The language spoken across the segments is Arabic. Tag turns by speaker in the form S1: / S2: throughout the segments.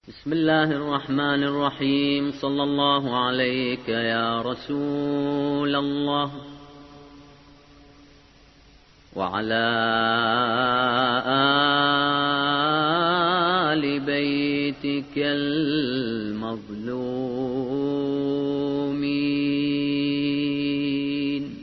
S1: بسم الله الرحمن الرحيم. صلى الله عليك يا رسول الله وعلى آل بيتك المظلومين.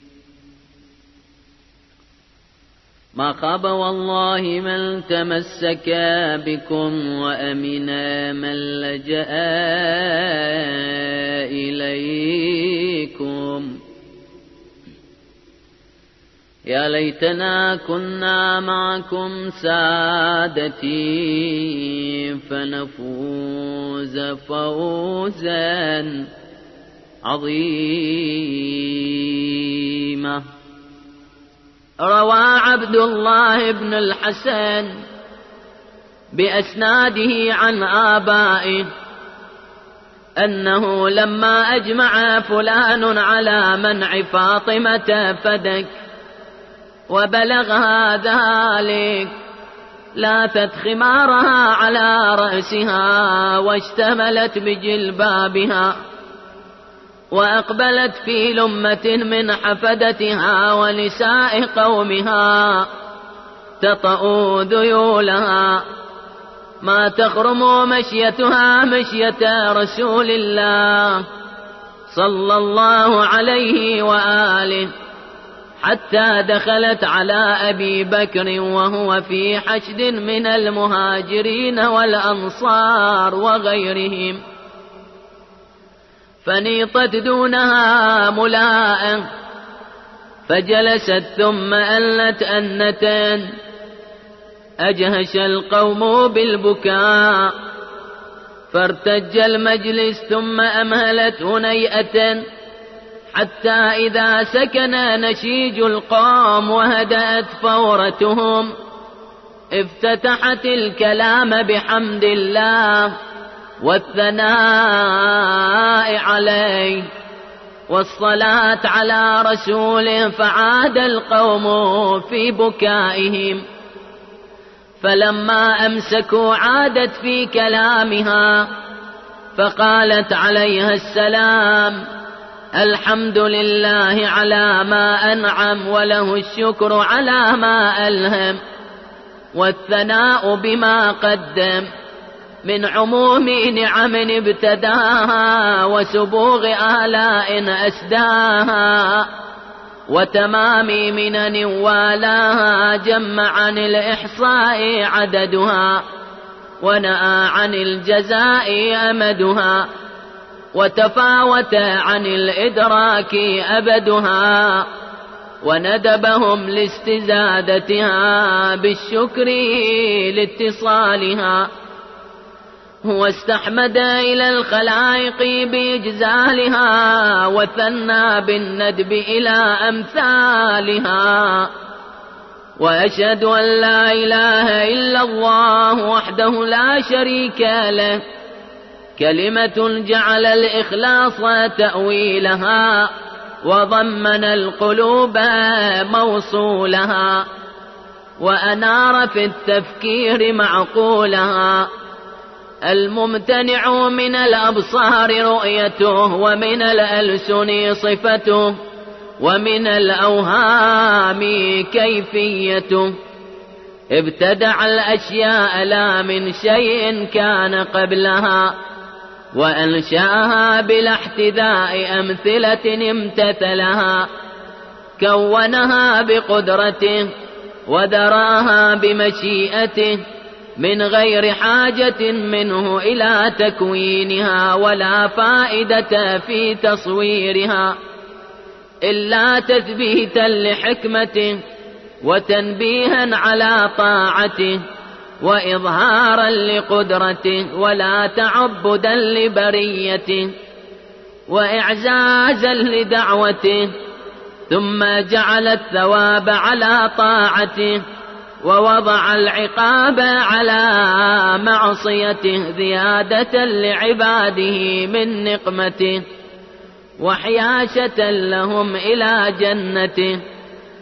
S1: ما خاب والله من تمسك بكم وأمن من لجأ إليكم. يا ليتنا كنا معكم سادتي فنفوز فوزا عظيما. روى عبد الله بن الحسن بأسناده عن آبائه أنه لما أجمع فلان على منع فاطمة فدك وبلغها ذلك لاثت خمارها على رأسها واشتملت بجلبابها وأقبلت في لمة من حفدتها ونساء قومها تطأ ذيولها ما تخرم مشيتها مشية رسول الله صلى الله عليه وآله حتى دخلت على أبي بكر وهو في حشد من المهاجرين والأنصار وغيرهم فنيطت دونها ملاء فجلست ثم ألت أنة أجهش القوم بالبكاء فارتج المجلس ثم أمهلت هنيئة حتى إذا سكن نشيج القوم وهدأت فورتهم افتتحت الكلام بحمد الله والثناء عليه والصلاة على رسوله فعاد القوم في بكائهم فلما أمسكوا عادت في كلامها فقالت عليها السلام الحمد لله على ما أنعم وله الشكر على ما ألهم والثناء بما قدم من عموم نعم ابتداها وسبوغ آلاء أسداها وتمام منن والاها جم عن الإحصاء عددها ونأى عن الجزاء أمدها وتفاوت عن الإدراك أبدها وندبهم لاستزادتها بالشكر لاتصالها هو استحمد إلى الخلائق بإجزالها وثنى بالندب إلى أمثالها وأشهد أن لا إله إلا الله وحده لا شريك له كلمة جعل الإخلاص تأويلها وضمن القلوب موصولها وأنار في التفكير معقولها الممتنع من الأبصار رؤيته ومن الألسن صفته ومن الأوهام كيفيته ابتدع الأشياء لا من شيء كان قبلها وأنشأها بلا احتذاء أمثلة امتثلها كونها بقدرته ودراها بمشيئته من غير حاجة منه إلى تكوينها ولا فائدة في تصويرها إلا تثبيتا لحكمته وتنبيها على طاعته وإظهارا لقدرته ولا تعبدا لبريته وإعزازا لدعوته ثم جعل الثواب على طاعته ووضع العقاب على معصيته زيادة لعباده من نقمته وحياشة لهم إلى جنته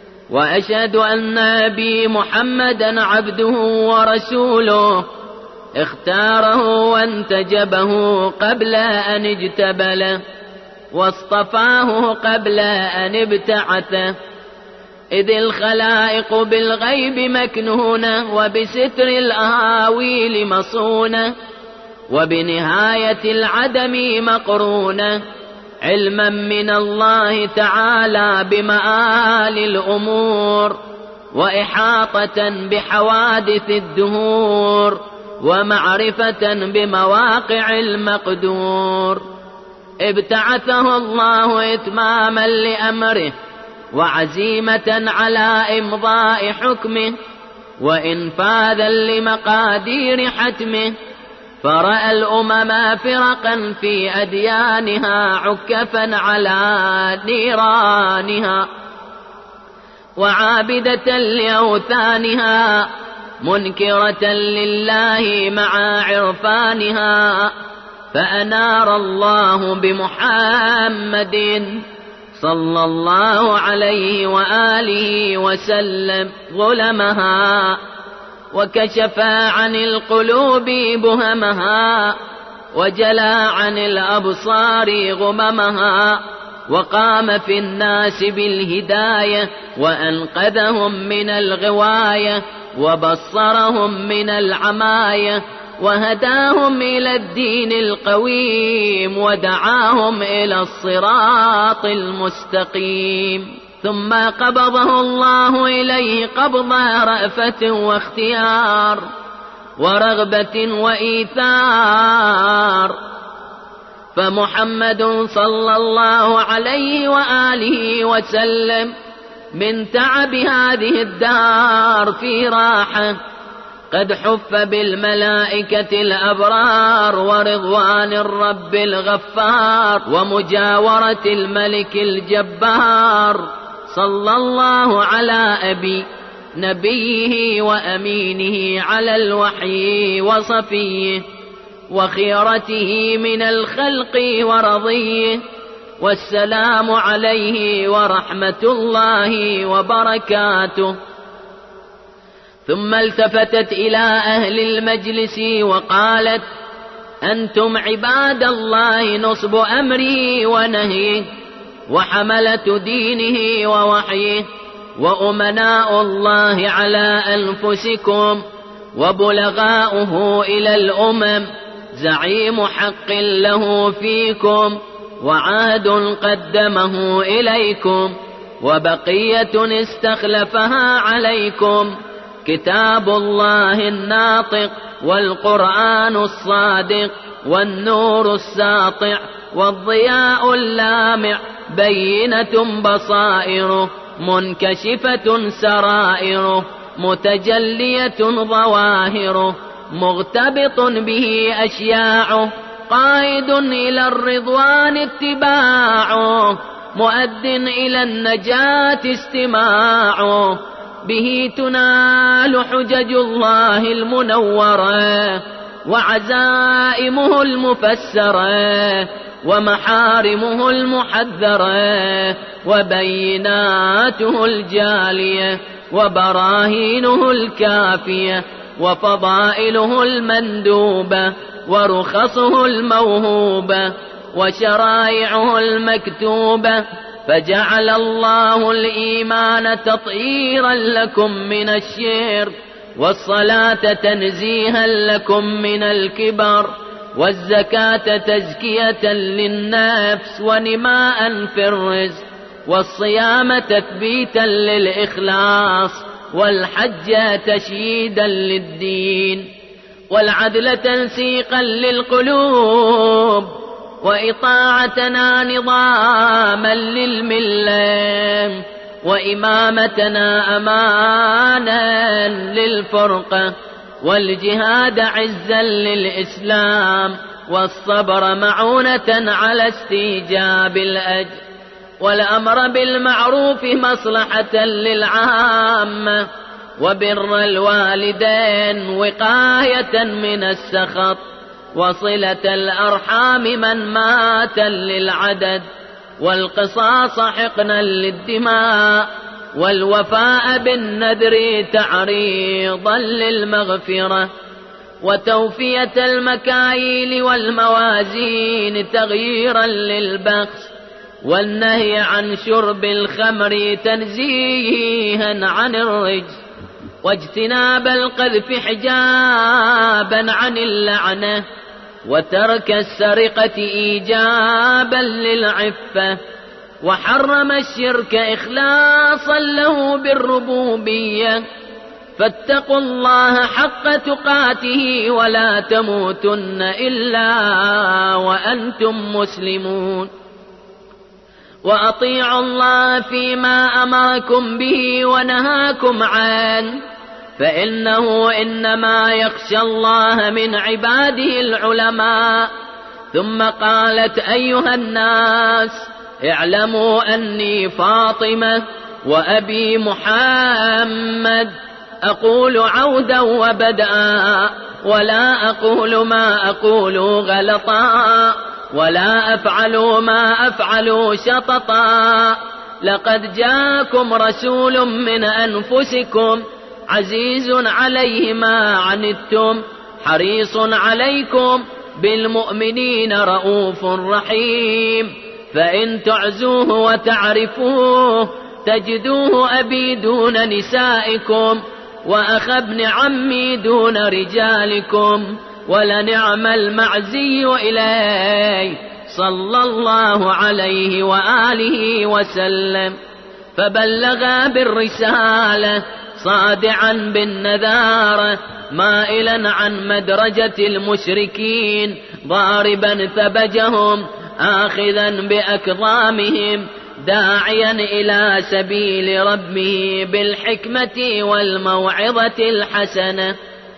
S1: وأشهد أن نبي محمدا عبده ورسوله اختاره وانتجبه قبل أن اجتبله، واصطفاه قبل أن ابتعثه، إذ الخلائق بالغيب مكنونة، وبستر الأهاويل مصونة، وبنهاية العدم مقرونة، علما من الله تعالى بمآل الأمور، وإحاطة بحوادث الدهور، ومعرفة بمواقع المقدور. ابتعثه الله إتماما لأمره، وعزيمة على إمضاء حكمه، وإنفاذا لمقادير حتمه، فرأى الأمم فرقا في أديانها عكفا على نيرانها، وعابدة لأوثانها، منكرة لله مع عرفانها، فأنار الله بمحمد صلى الله عليه وآله وسلم ظلمها، وكشف عن القلوب بهمها، وجلى عن الأبصار غممها، وقام في الناس بالهداية، وأنقذهم من الغواية، وبصرهم من العماية، وهداهم إلى الدين القويم، ودعاهم إلى الصراط المستقيم. ثم قبضه الله إليه قبض رأفة واختيار ورغبة وإيثار، فمحمد صلى الله عليه وآله وسلم من تعب هذه الدار في راحة، قد حف بالملائكة الأبرار، ورضوان الرب الغفار، ومجاورة الملك الجبار، صلى الله على أبي نبيه وأمينه على الوحي وصفيه، وخيرته من الخلق ورضيه، والسلام عليه ورحمة الله وبركاته. ثم التفتت إلى أهل المجلس وقالت: أنتم عباد الله نصب أمره ونهيه، وحملة دينه ووحيه، وأمناء الله على أنفسكم، وبلغاؤه إلى الأمم، زعيم حق له فيكم، وعهد قدمه إليكم، وبقية استخلفها عليكم، كتاب الله الناطق، والقرآن الصادق، والنور الساطع، والضياء اللامع، بينة بصائره، منكشفة سرائره، متجلية ظواهره، مغتبط به أشياعه، قائد إلى الرضوان اتباعه، مؤد إلى النجاة استماعه، به تنال حجج الله المنورة، وعزائمه المفسرة، ومحارمه المحذرة، وبيناته الجالية، وبراهينه الكافية، وفضائله المندوبة، ورخصه الموهوبة، وشرائعه المكتوبة. فجعل الله الإيمان تطهيرا لكم من الشرك، والصلاة تنزيها لكم من الكبر، والزكاة تزكية للنفس ونماء في الرزق، والصيام تثبيتا للإخلاص، والحج تشييدا للدين، والعدل تنسيقا للقلوب، وإطاعتنا نظاما للملة، وإمامتنا أمانا للفرقة، والجهاد عزا للإسلام، والصبر معونة على استيجاب الأجر، والأمر بالمعروف مصلحة للعامة، وبر الوالدين وقاية من السخط، وصلة الأرحام من مات للعدد، والقصاص حقنا للدماء، والوفاء بالنذر تعريضا للمغفرة، وتوفية المكاييل والموازين تغييرا للبخس، والنهي عن شرب الخمر تنزيها عن الرجس، واجتناب القذف حجابا عن اللعنة، وترك السرقة إيجابا للعفة، وحرم الشرك إخلاصا له بالربوبية. فاتقوا الله حق تقاته ولا تموتن إلا وأنتم مسلمون. وأطيعوا الله فيما أمركم به ونهاكم عنه، فإنه إنما يخشى الله من عباده العلماء. ثم قالت: أيها الناس، اعلموا أني فاطمة وأبي محمد، أقول عودا وبدءا، ولا أقول ما أقول غلطا، ولا أفعل ما أفعل شططا. لقد جاءكم رسول من أنفسكم عزيز عليه ما عنتم حريص عليكم بالمؤمنين رؤوف رحيم. فإن تعزوه وتعرفوه تجدوه أبي دون نسائكم، وأخ ابن عمي دون رجالكم، ولنعم المعزي إليه صلى الله عليه وآله وسلم. فبلغ بالرسالة صادعا بالنذارة، مائلا عن مدرجة المشركين، ضاربا ثبجهم، آخذا بأكظامهم، داعيا إلى سبيل ربه بالحكمة والموعظة الحسنة،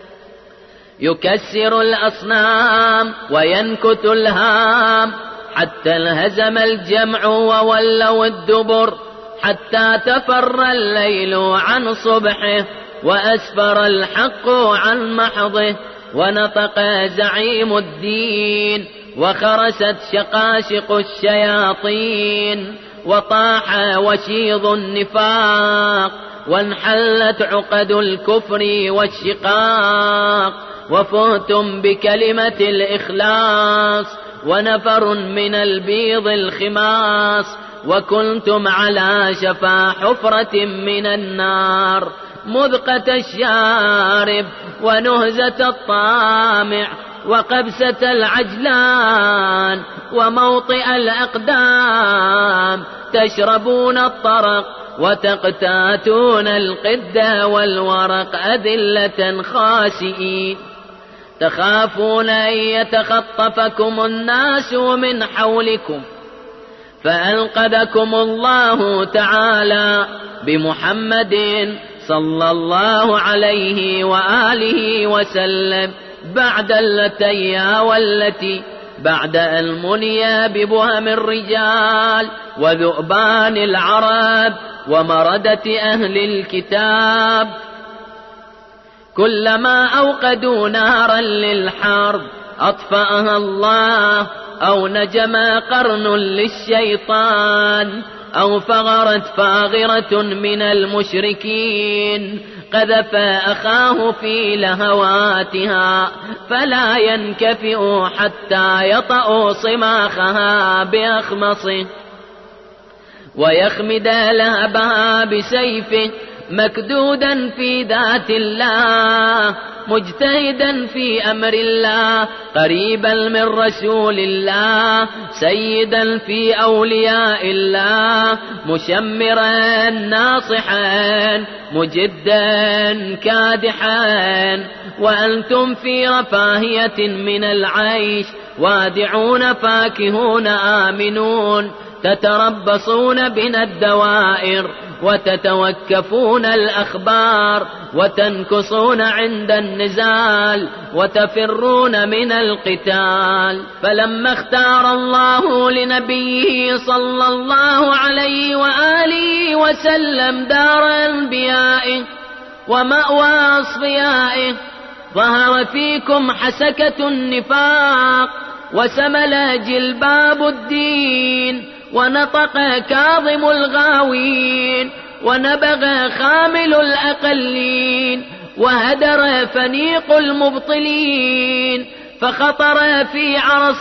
S1: يكسر الأصنام وينكت الهام، حتى انهزم الجمع وولوا الدبر، حتى تفر الليل عن صبحه، وأسفر الحق عن محضه، ونطق زعيم الدين، وخرست شقاشق الشياطين، وطاح وشيض النفاق، وانحلت عقد الكفر والشقاق، وفهتم بكلمة الإخلاص، ونفر من البيض الخماص، وكنتم على شفا حفرة من النار، مذقة الشارب، ونهزة الطامع، وقبسة العجلان، وموطئ الأقدام، تشربون الطرق وتقتاتون القد والورق، أذلة خاسئين، تخافون أن يتخطفكم الناس من حولكم، فأنقذكم الله تعالى بمحمد صلى الله عليه وآله وسلم بعد اللتيا والتي بعد المنيا ببهم الرجال وذؤبان العرب ومردة أهل الكتاب. كلما أوقدوا نارا للحرب أطفأها الله، أو نجم قرن للشيطان، أو فغرت فاغرة من المشركين قذف أخاه في لهواتها، فلا ينكفئ حتى يطأ صماخها بأخمصه، ويخمد لهبها بسيفه، مكدودا في ذات الله، مجتهدا في أمر الله، قريبا من رسول الله، سيدا في أولياء الله، مشمرا ناصحا، مجدا كادحا، وأنتم في رفاهية من العيش، وادعون فاكهون آمنون، تتربصون بنا الدوائر، وتتوكفون الأخبار، وتنكصون عند النزال، وتفرون من القتال. فلما اختار الله لنبيه صلى الله عليه وآله وسلم دار أنبيائه ومأوى أصفيائه، ظهر فيكم حسكة النفاق، وسمل جلباب الدين، ونطق كاظم الغاوين، ونبغ خامل الأقلين، وهدر فنيق المبطلين، فخطر في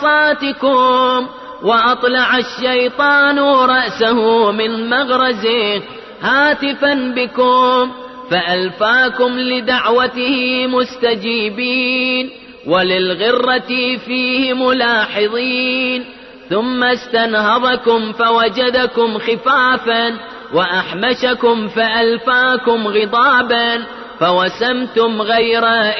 S1: عرصاتكم وأطلع الشيطان رأسه من مغرزه هاتفا بكم، فألفاكم لدعوته مستجيبين وللغرة فيه ملاحظين، ثم استنهضكم فوجدكم خفافا وأحمشكم فألفاكم غضابا، فوسمتم غير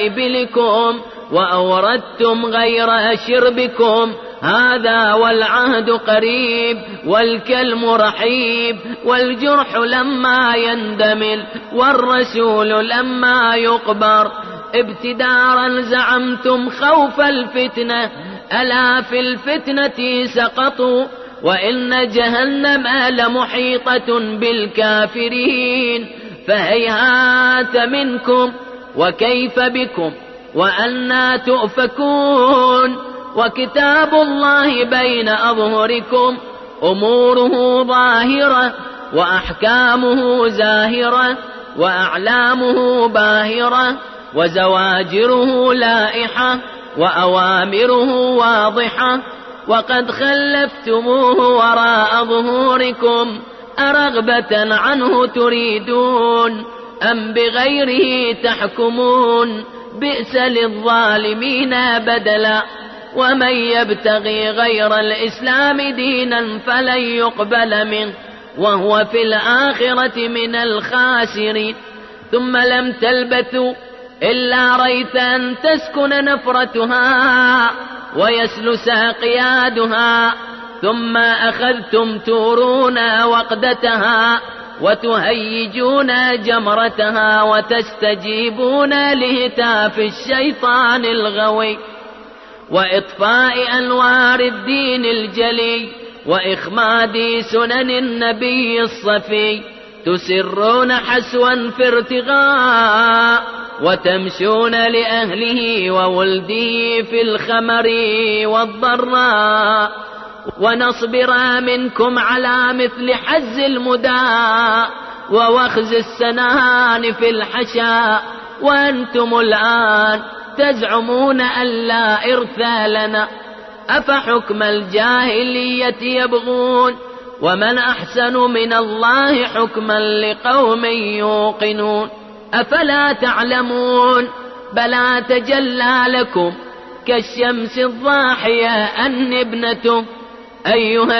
S1: إبلكم وأوردتم غير شربكم. هذا والعهد قريب والكلم رحيب، والجرح لما يندمل والرسول لما يقبر. ابتدارا زعمتم خوف الفتنة، ألا في الفتنة سقطوا، وإن جهنم لمحيطة بالكافرين. فهيهات منكم وكيف بكم وأنى تؤفكون، وكتاب الله بين أظهركم أموره ظاهرة وأحكامه زاهرة وأعلامه باهرة وزواجره لائحة وأوامره واضحة، وقد خلفتموه وراء ظهوركم أرغبة عنه تريدون أم بغيره تحكمون؟ بئس للظالمين بدلا. ومن يبتغي غير الإسلام دينا فلن يقبل منه وهو في الآخرة من الخاسرين. ثم لم تلبثوا إلا ريثا تسكن نفرتها ويسلس قيادها، ثم أخذتم تورون وقدتها وتهيجون جمرتها وتستجيبون لهتاف الشيطان الغوي وإطفاء أنوار الدين الجلي وإخماد سنن النبي الصفي. تسرون حسوا في ارتغاء وتمشون لأهله وولده في الخمر والضراء، ونصبر منكم على مثل حز المداء ووخز السنان في الحشاء، وأنتم الآن تزعمون أن لا إرث لنا. أفحكم الجاهلية يبغون ومن أحسن من الله حكما لقوم يوقنون. أفلا تعلمون؟ بلى تجلى لكم كالشمس الضاحية أن ابنته. أيها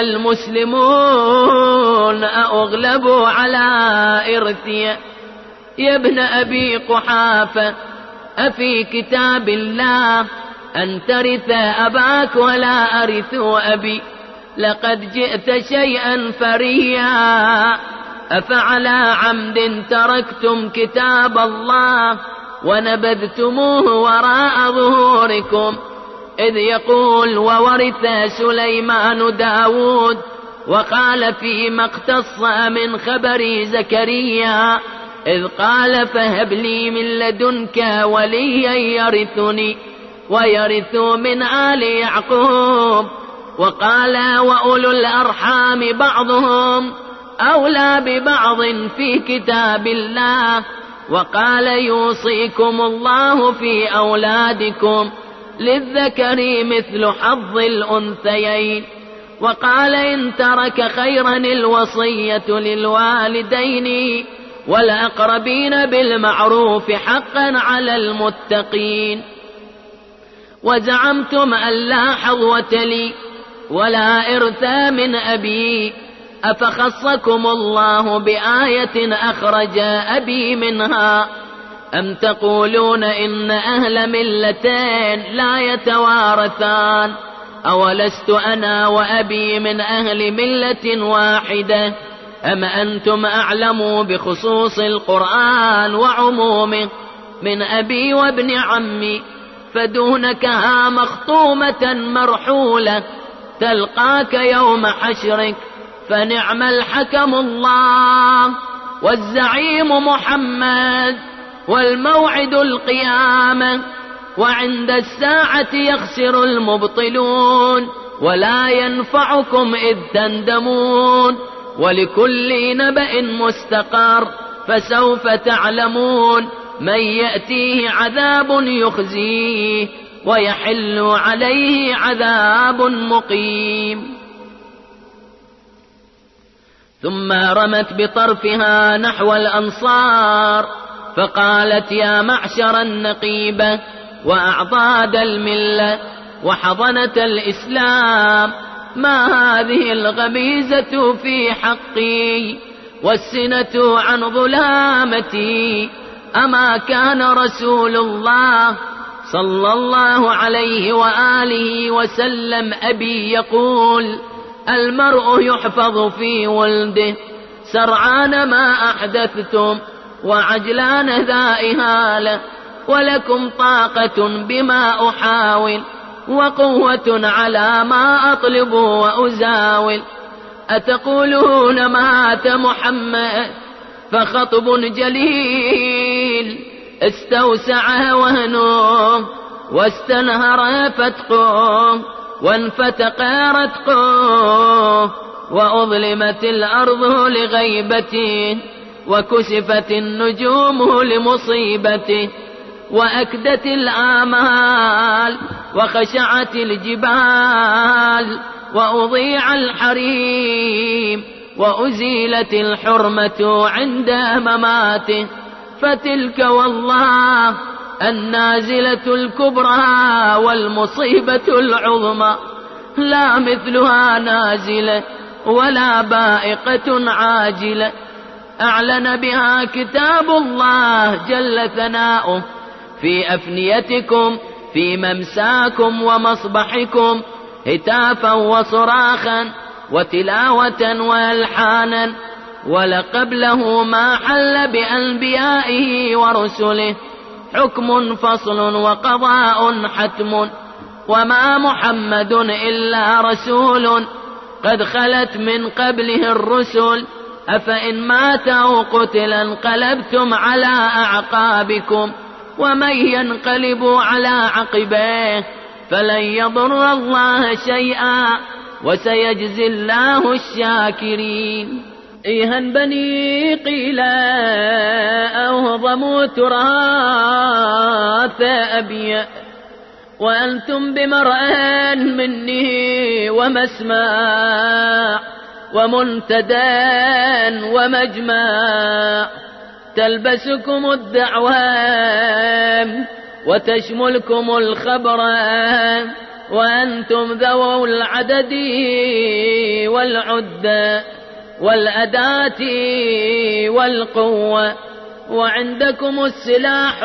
S1: المسلمون أغلبوا على إرثي. يا ابن أبي قحافة، أفي كتاب الله أن ترث أباك ولا أرث أبي؟ لقد جئت شيئا فريا. أفعلى عمد تركتم كتاب الله ونبذتموه وراء ظهوركم؟ إذ يقول وورث سليمان داود وقال فيما اقتص من خبر زكريا إذ قال فهب لي من لدنك وليا يرثني ويرث من آل يعقوب. وقال وأولو الأرحام بعضهم أولى ببعض في كتاب الله. وقال يوصيكم الله في أولادكم للذكر مثل حظ الأنثيين. وقال إن ترك خيرا الوصية للوالدين والأقربين بالمعروف حقا على المتقين. وزعمتم أن لا حظوة لي ولا إرث من أبي، أفخصكم الله بآية أخرج أبي منها؟ أم تقولون إن أهل ملتين لا يتوارثان؟ أولست أنا وأبي من أهل ملة واحدة؟ أم أنتم أعلموا بخصوص القرآن وعمومه من أبي وابن عمي؟ فدونكها مخطومة مرحولة تلقاك يوم حشرك، فنعم الحكم الله والزعيم محمد والموعد القيامة. وعند الساعة يخسر المبطلون ولا ينفعكم إذ تندمون. ولكل نبأ مستقر فسوف تعلمون. من يأتيه عذاب يخزيه ويحل عليه عذاب مقيم. ثم رمت بطرفها نحو الأنصار فقالت يا معشر النقيبة وأعضاد الملة وحضنة الإسلام، ما هذه الغميزة في حقي والسنة عن ظلامتي؟ أما كان رسول الله صلى الله عليه وآله وسلم أبي يقول المرء يحفظ في ولده سرعان ما أحدثتم وعجلان ذا إهالة، ولكم طاقة بما أحاول وقوة على ما أطلب وأزاول. أتقولون مات محمد فخطب جليل استوسع وهنه واستنهر فتقه وانفتق رتقه وأظلمت الأرض لغيبته وكسفت النجوم لمصيبته وأكدت الآمال وخشعت الجبال وأضيع الحريم وأزيلت الحرمة عند مماته. فتلك والله النازلة الكبرى والمصيبة العظمى، لا مثلها نازلة ولا بائقة عاجلة أعلن بها كتاب الله جل ثناؤه في أفنيتكم في ممساكم ومصبحكم هتافا وصراخا وتلاوة وألحانا، ولقبله ما حل بأنبيائه ورسله حكم فصل وقضاء حتم، وما محمد إلا رسول قد خلت من قبله الرسل، أفإن مات أو قتل انقلبتم على أعقابكم، ومن ينقلب على عقبيه فلن يضر الله شيئا وسيجزي الله الشاكرين. إيها بني قيل أوهضموا تراث أبي وأنتم بمرأ مني ومسمع ومنتدى ومجمع، تلبسكم الدعوة وتشملكم الخبر وأنتم ذو العدد والعدة والأداة والقوة، وعندكم السلاح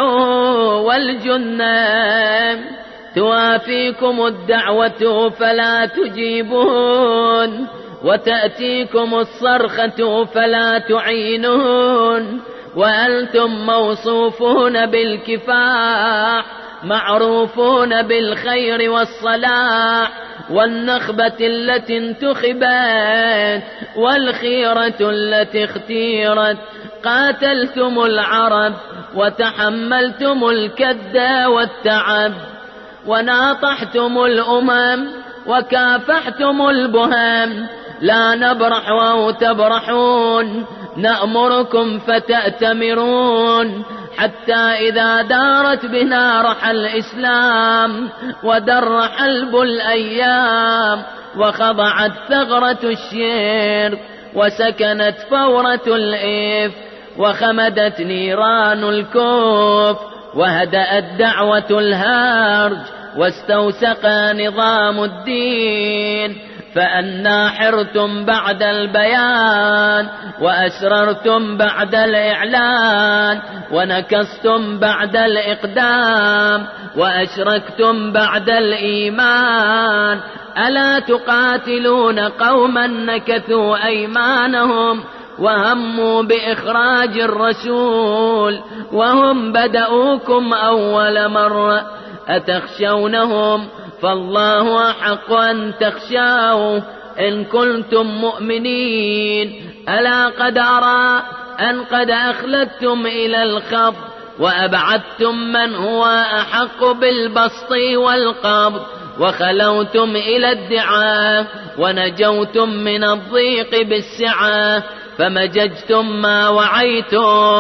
S1: والجنة، توافيكم الدعوة فلا تجيبون وتأتيكم الصرخة فلا تعينون، وأنتم موصوفون بالكفاح معروفون بالخير والصلاح والنخبة التي انتخبت والخيرة التي اختيرت، قاتلتم العرب وتحملتم الكد والتعب وناطحتم الأمم وكافحتم البهم، لا نبرح أو تبرحون نأمركم فتأتمرون، حتى إذا دارت بنا رحى الإسلام ودر حلب الأيام وخضعت ثغرة الشرك وسكنت فورة الإف وخمدت نيران الكفر وهدأت دعوة الهرج واستوسق نظام الدين، فأنا حرتم بعد البيان وأسررتم بعد الإعلان ونكستم بعد الإقدام وأشركتم بعد الإيمان. ألا تقاتلون قوما نكثوا أيمانهم وهموا بإخراج الرسول وهم بدأوكم أول مرة، أتخشونهم؟ فالله أحق أن تخشوه إن كنتم مؤمنين. ألا قد أرى أن قد أخلدتم إلى الخض وأبعدتم من هو أحق بالبسط والقبض وخلوتم إلى الدعاء ونجوتم من الضيق بالسعة، فمججتم ما وعيتم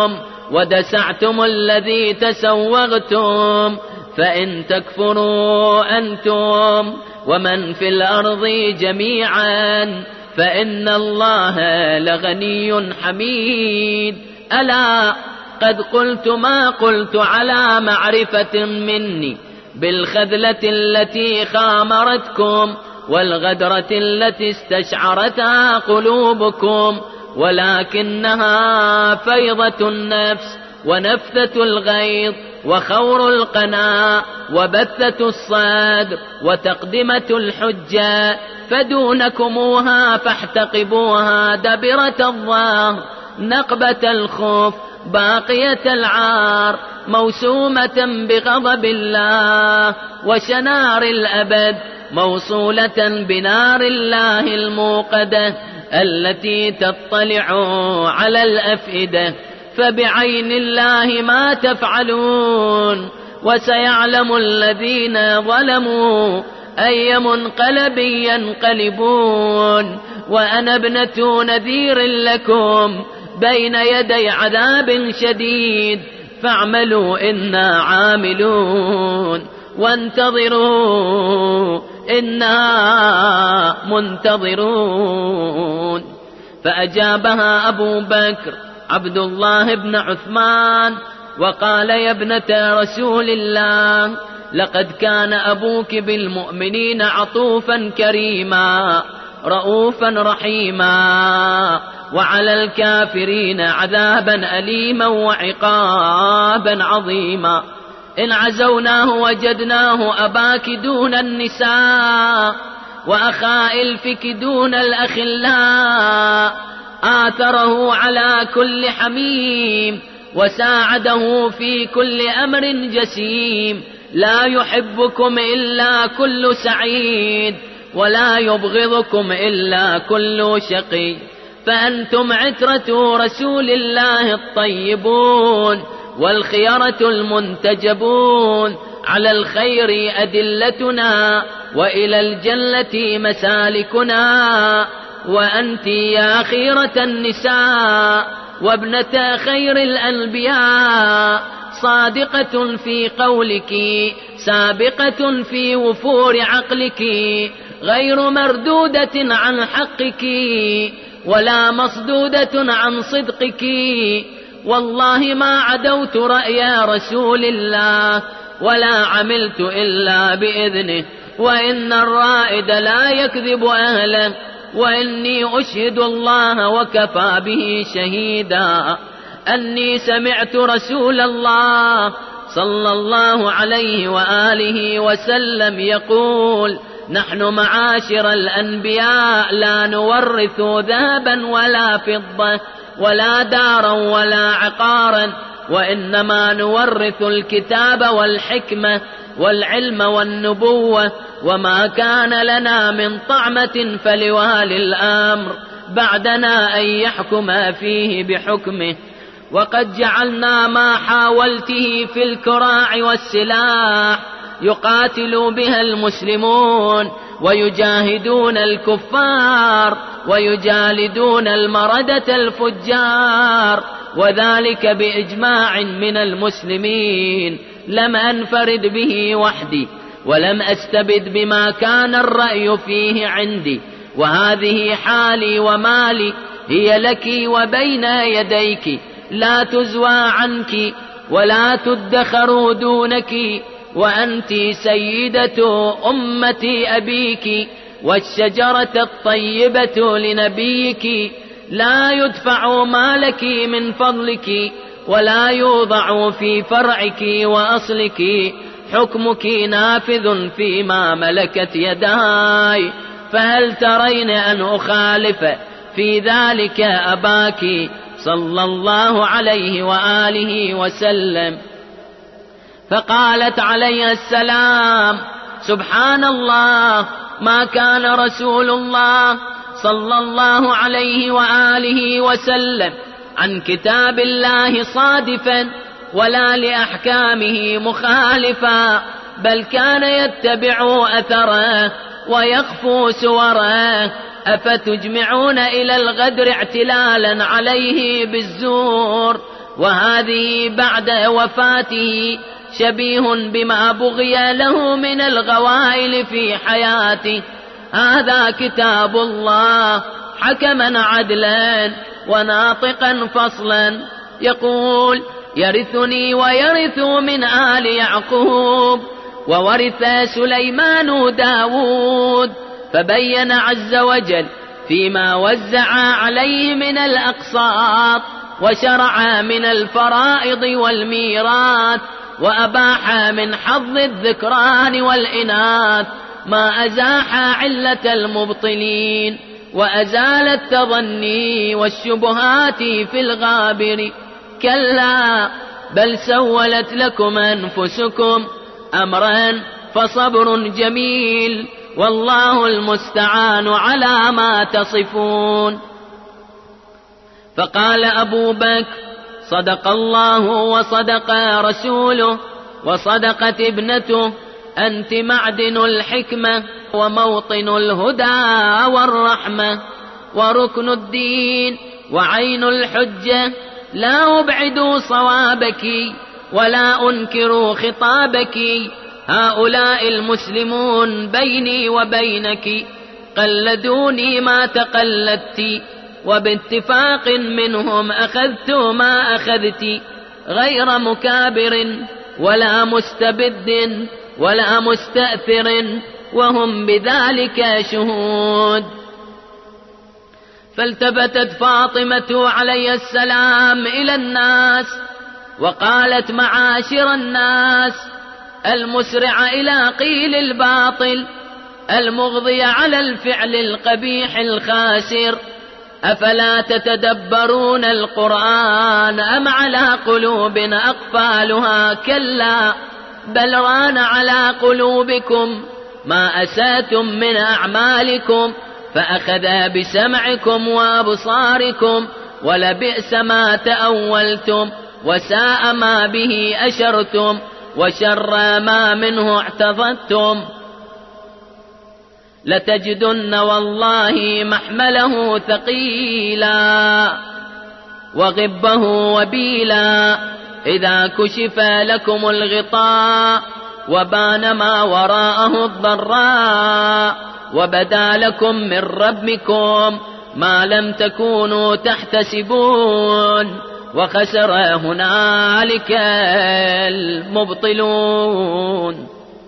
S1: ودسعتم الذي تسوغتم، فإن تكفروا أنتم ومن في الأرض جميعا فإن الله لغني حميد. ألا قد قلت ما قلت على معرفة مني بالخذلة التي خامرتكم والغدرة التي استشعرتها قلوبكم، ولكنها فيضة النفس ونفثة الغيظ وخور القناة وبثة الصدر وتقدمة الحجة، فدونكموها فاحتقبوها دبرة الظهر نقبة الخوف باقية العار موسومة بغضب الله وشنار الأبد موصولة بنار الله الموقدة التي تطلع على الأفئدة. فبعين الله ما تفعلون، وسيعلم الذين ظلموا أي منقلب ينقلبون. وأنا ابنة نذير لكم بين يدي عذاب شديد، فاعملوا إنا عاملون وانتظروا إنا منتظرون. فأجابها أبو بكر عبد الله بن عثمان وقال: يا ابنة رسول الله، لقد كان أبوك بالمؤمنين عطوفا كريما رؤوفا رحيما، وعلى الكافرين عذابا أليما وعقابا عظيما. إن عزوناه وجدناه أباك دون النساء وأخا إلفك دون الأخلاء، آثره على كل حميم وساعده في كل أمر جسيم. لا يحبكم إلا كل سعيد، ولا يبغضكم إلا كل شقي. فأنتم عترة رسول الله الطيبون والخيرة المنتجبون، على الخير أدلتنا وإلى الجنة مسالكنا. وأنت يا خيرة النساء وابنة خير الأنبياء، صادقة في قولك سابقة في وفور عقلك، غير مردودة عن حقك ولا مصدودة عن صدقك. والله ما عدوت رأي رسول الله ولا عملت إلا بإذنه، وإن الرائد لا يكذب أهله، وإني أشهد الله وكفى به شهيدا أني سمعت رسول الله صلى الله عليه وآله وسلم يقول: نحن معاشر الأنبياء لا نورث ذهبا ولا فضة ولا دارا ولا عقارا، وإنما نورث الكتاب والحكمة والعلم والنبوة، وما كان لنا من طعمة فلوالي الأمر بعدنا أن يحكم فيه بحكمه. وقد جعلنا ما حاولته في الكراع والسلاح يقاتل بها المسلمون ويجاهدون الكفار ويجالدون المردة الفجار، وذلك بإجماع من المسلمين، لم أنفرد به وحدي ولم أستبد بما كان الرأي فيه عندي. وهذه حالي ومالي هي لك وبين يديك، لا تزوى عنك ولا تدخر دونك، وأنت سيدة أمة أبيك والشجرة الطيبة لنبيك. لا يدفع مالك من فضلك ولا يوضع في فرعك وأصلك، حكمك نافذ فيما ملكت يداي. فهل ترين أن أخالف في ذلك أباك صلى الله عليه وآله وسلم؟ فقالت عليه السلام: سبحان الله، ما كان رسول الله صلى الله عليه وآله وسلم عن كتاب الله صادفا ولا لأحكامه مخالفا، بل كان يتبع أثره ويخفو سوره. أفتجمعون إلى الغدر اعتلالا عليه بالزور، وهذه بعد وفاته شبيه بما بغي له من الغوائل في حياته. هذا كتاب الله حكما عدلا وناطقا فصلا، يقول: يرثني ويرث من آل يعقوب. وورث سليمان داود، فبين عز وجل فيما وزع عليه من الأقساط، وشرع من الفرائض والميراث، وأباح من حظ الذكران والإناث ما أزاح علة المبطلين، وأزال التظني والشبهات في الغابر. كلا بل سولت لكم أنفسكم أمرا فصبر جميل، والله المستعان على ما تصفون. فقال أبو بكر: صدق الله وصدق رسوله وصدقت ابنته، أنت معدن الحكمة وموطن الهدى والرحمة وركن الدين وعين الحجة، لا أبعد صوابك ولا أنكر خطابك. هؤلاء المسلمون بيني وبينك قلدوني ما تقلدت، وباتفاق منهم أخذت ما أخذت، غير مكابر ولا مستبد ولا مستأثر، وهم بذلك شهود. فالتفتت فاطمة عليه السلام إلى الناس وقالت: معاشر الناس، المسرع إلى قيل الباطل، المغضي على الفعل القبيح الخاسر، أفلا تتدبرون القرآن أم على قلوب أقفالها؟ كلا بل ران على قلوبكم ما أساتم من أعمالكم، فأخذ بسمعكم وأبصاركم، ولبئس ما تأولتم، وساء ما به أشرتم، وشر ما منه اعتضدتم. لتجدن والله محمله ثقيلا وغبه وبيلا، إذا كشف لكم الغطاء وبان ما وراءه الضراء، وبدا لكم من ربكم ما لم تكونوا تحتسبون، وخسر هنالك المبطلون.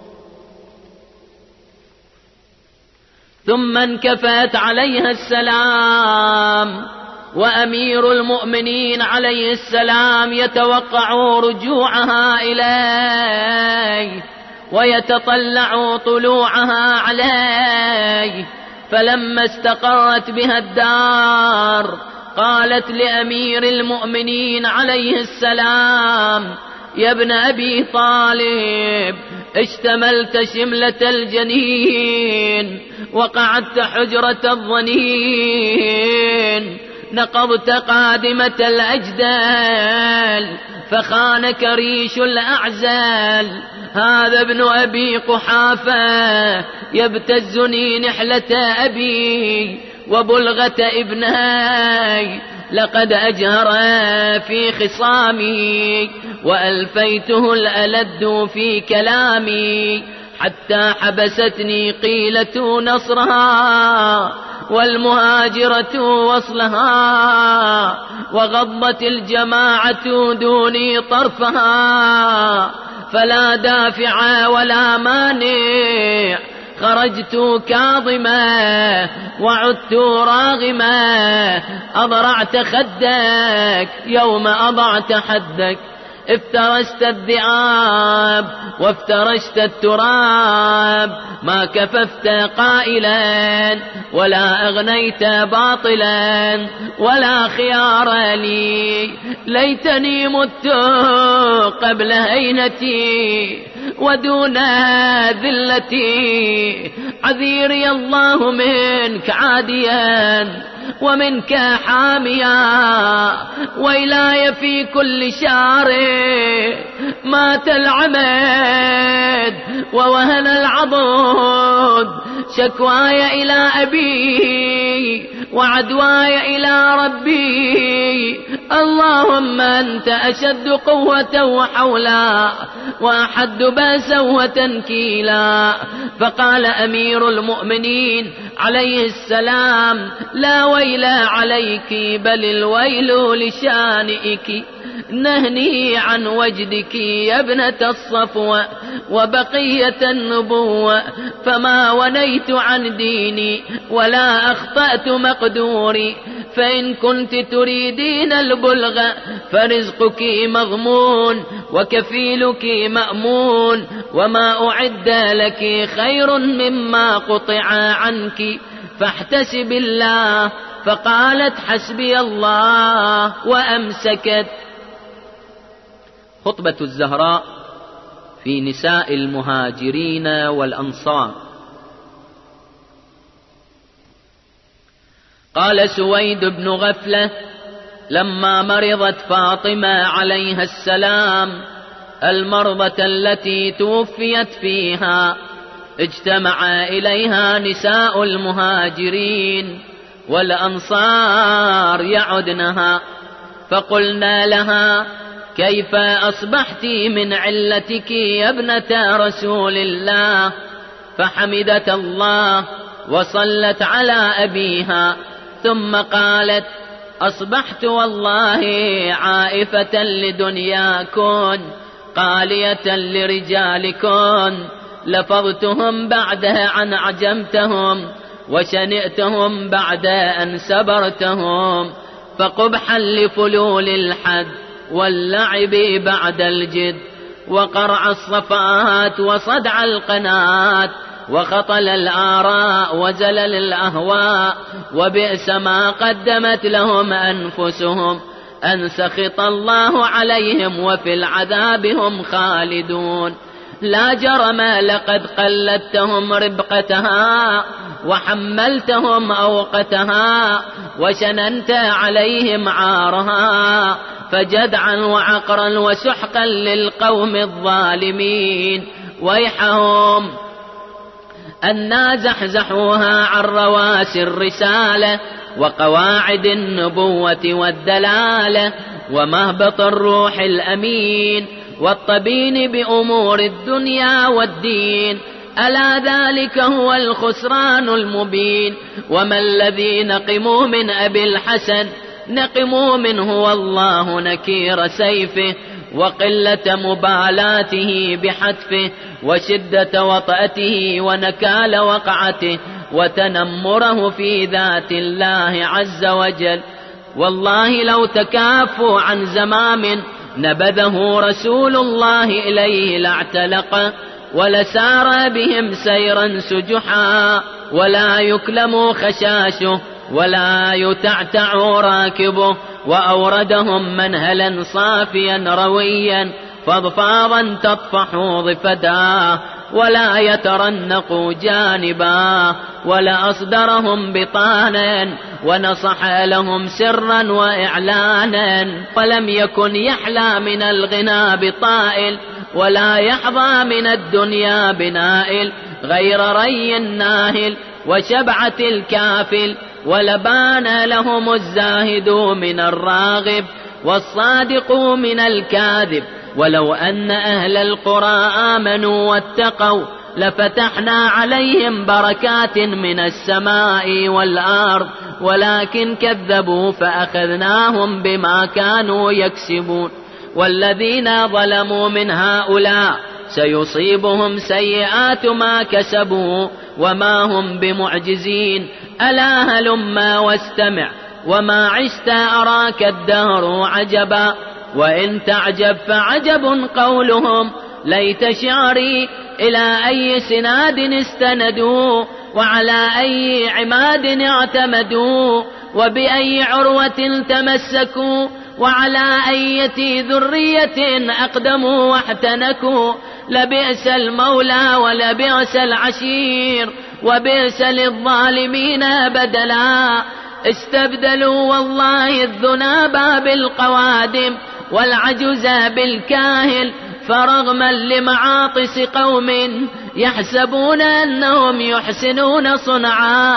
S1: ثم انكفت عليها السلام، وأمير المؤمنين عليه السلام يتوقع رجوعها إليه ويتطلع طلوعها عليه. فلما استقرت بها الدار قالت لأمير المؤمنين عليه السلام: يا ابن أبي طالب، اشتملت شملة الجنين وقعدت حجرة الظنين، نقضت قادمة الأجدال، فخانك ريش الأعزال. هذا ابن أبي قحافة يبتزني نحلة أبي وبلغة ابنهاي، لقد أجهر في خصامي وألفيته الألد في كلامي، حتى حبستني قيلة نصرها والمهاجرة وصلها، وغضت الجماعة دوني طرفها، فلا دافع ولا مانع. خرجت كاظمة وعدت راغمة، أضرعت خدك يوم أضعت حدك، افترشت الذئاب وافترشت التراب، ما كففت قائلا ولا أغنيت باطلا ولا خيار لي. ليتني مت قبل هينتي ودون ذلتي، عذيري الله منك عاديا ومنك حاميا، وإلاي في كل شهر مات العمد ووهن العضد، شكواي إلى أبي وعدواي إلى ربي، اللهم أنت أشد قوة وحولا وأحد بأسا وتنكيلا. فقال أمير المؤمنين عليه السلام: لا ويل عليك بل الويل لشانئك، نهني عن وجدك يا ابنة الصفوة وبقية النبوة، فما ونيت عن ديني ولا أخطأت مقدوري، فإن كنت تريدين البلغ فرزقك مضمون وكفيلك مأمون، وما أعد لك خير مما قطع عنك، فاحتسب الله. فقالت: حسبي الله، وأمسكت. خطبة الزهراء في نساء المهاجرين والأنصار. قال سويد بن غفلة: لما مرضت فاطمة عليها السلام المرضة التي توفيت فيها، اجتمع إليها نساء المهاجرين والأنصار يعدنها، فقلنا لها: كيف أصبحت من علتك يا ابنة رسول الله؟ فحمدت الله وصلت على أبيها، ثم قالت: أصبحت والله عائفة لدنياكن قالية لرجالكن، لفظتهم بعدها عن عجمتهم، وشنئتهم بعد أن سبرتهم، فقبحا لفلول الحد واللعب بعد الجد، وقرع الصفات وصدع القنات، وخطل الآراء وزلل الأهواء، وبئس ما قدمت لهم أنفسهم، أن سخط الله عليهم وفي العذاب هم خالدون. لا جرم لقد قلدتهم ربقتها وحملتهم أوقتها، وشننت عليهم عارها، فجدعا وعقرا وسحقا للقوم الظالمين. ويحهم أنا زحزحوها عن رواسي الرسالة وقواعد النبوة والدلالة ومهبط الروح الأمين والطبين بأمور الدنيا والدين. ألا ذلك هو الخسران المبين. وما الذي نقموا من أبي الحسن؟ نقموا منه والله نكير سيفه، وقلة مبالاته بحتفه، وشدة وطأته ونكال وقعته، وتنمره في ذات الله عز وجل. والله لو تكافوا عن زمام نبذه رسول الله إليه لاعتلق، ولسار بهم سيرا سجحا، ولا يكلم خشاشه ولا يتعتع راكبه، وأوردهم منهلا صافيا رويا فضفاضا تطفح ضفداه، ولا يترنق جانبا، ولا أصدرهم بطانا، ونصح لهم سرا وإعلانا. ولم يكن يحلى من الغنى بطائل، ولا يحظى من الدنيا بنائل، غير ري الناهل وشبعة الكافل، ولبان لهم الزاهد من الراغب والصادق من الكاذب. ولو أن أهل القرى آمنوا واتقوا لفتحنا عليهم بركات من السماء والأرض، ولكن كذبوا فأخذناهم بما كانوا يكسبون. والذين ظلموا من هؤلاء سيصيبهم سيئات ما كسبوا وما هم بمعجزين. ألا هلما واستمع وما عشت أراك الدهر عجبا. وإن تعجب فعجب قولهم ليت شعري إلى أي سناد استندوا، وعلى أي عماد اعتمدوا، وبأي عروة تمسكوا، وعلى أية ذرية أقدموا واحتنكوا. لبئس المولى ولبئس العشير، وبئس للظالمين بدلا. استبدلوا والله الذناب بالقوادم والعجز بالكاهل، فرغما لمعاطس قوم يحسبون أنهم يحسنون صنعا،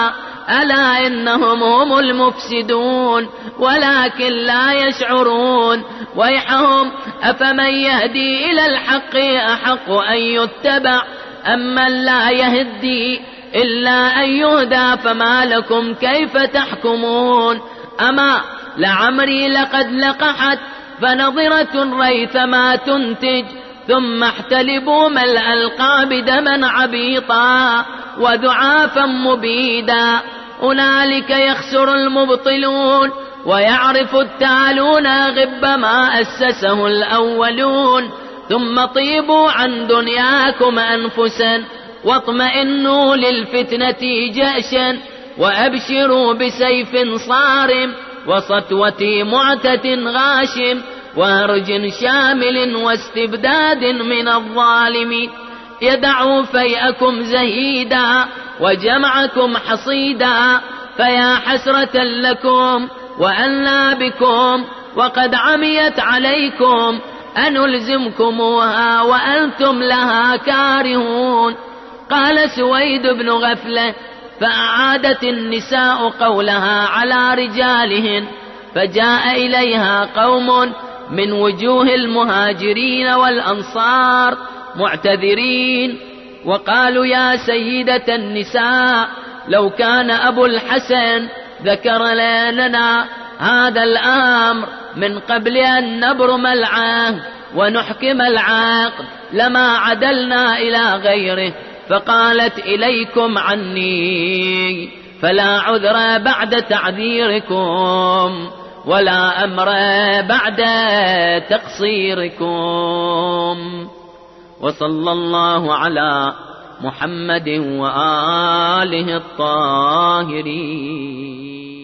S1: ألا إنهم هم المفسدون ولكن لا يشعرون. ويحهم أفمن يهدي إلى الحق أحق أن يتبع أمن لا يهدي إلا أن يهدى فما لكم كيف تحكمون. أما لعمري لقد لقحت فنظرة ريثما تنتج ثم احتلبوا ملء القاب دما عبيطا وذعافا مبيدا. هنالك يخسر المبطلون ويعرف التالون غب ما أسسه الأولون. ثم طيبوا عن دنياكم أنفسا واطمئنوا للفتنة جأشا وأبشروا بسيف صارم وسطوة معتة غاشم وهرج شامل واستبداد من الظالمين. يدعوا فيئكم زهيدا وجمعكم حصيدا فيا حسرة لكم وأنا بكم وقد عميت عليكم أنلزمكموها وأنتم لها كارهون. قال سويد بن غفلة فأعادت النساء قولها على رجالهن فجاء إليها قوم من وجوه المهاجرين والأنصار معتذرين وقالوا يا سيدة النساء لو كان أبو الحسن ذكر لنا هذا الأمر من قبل أن نبرم العهد ونحكم العقد لما عدلنا إلى غيره. فقالت إليكم عني فلا عذر بعد تعذيركم ولا أمر بعد تقصيركم. وصلى الله على محمد وآله الطاهرين.